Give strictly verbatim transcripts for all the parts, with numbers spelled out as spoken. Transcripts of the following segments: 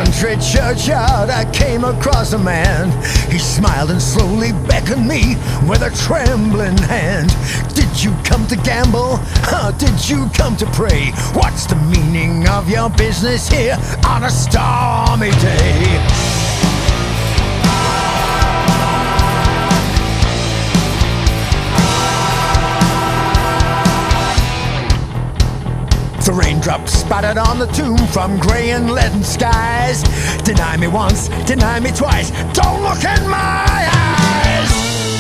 country churchyard I came across a man. He smiled and slowly beckoned me with a trembling hand. Did you come to gamble? Huh, did you come to pray? What's the meaning of your business here on a stormy day? The raindrops spattered on the tomb from grey and leaden skies. Deny me once, deny me twice, don't look in my eyes.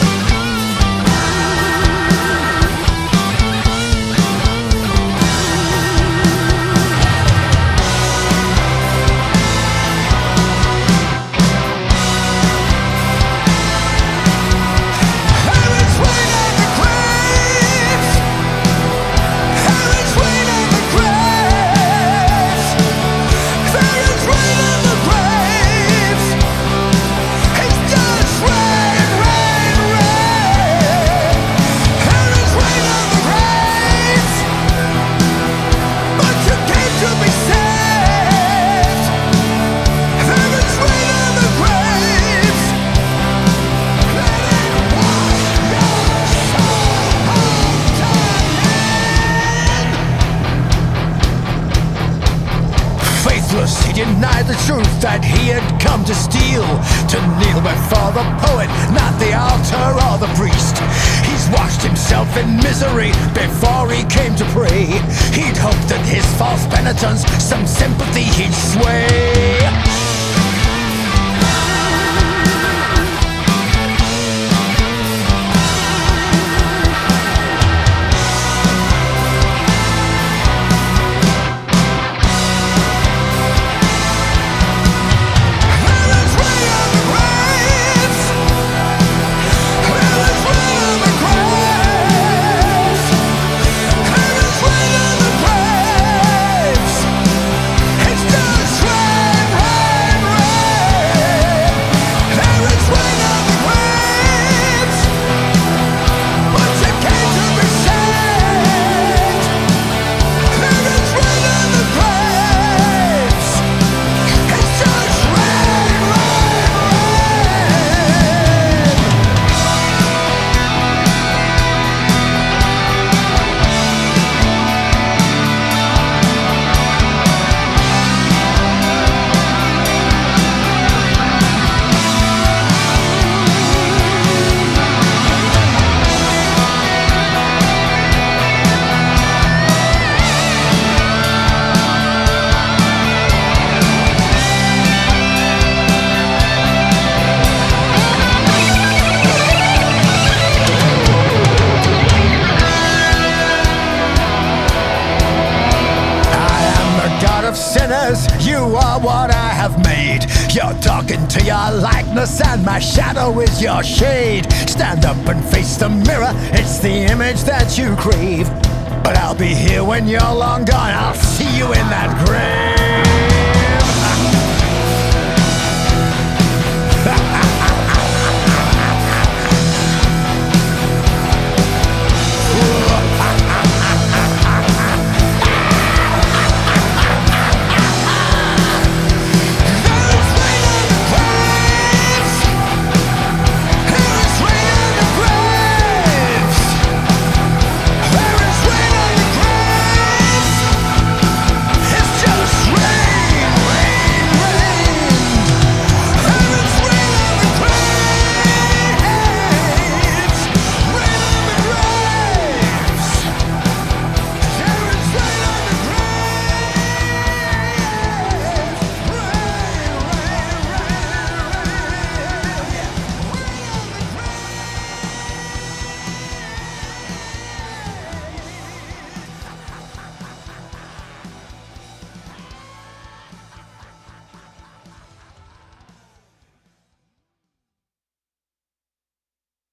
He denied the truth that he had come to steal, to kneel before the poet, not the altar or the priest. He's washed himself in misery before he came to pray. He'd hoped that his false penitence, some sympathy he'd sway. Sinners, you are what I have made. You're talking to your likeness and my shadow is your shade. Stand up and face the mirror, it's the image that you crave. But I'll be here when you're long gone, I'll see you in that grave.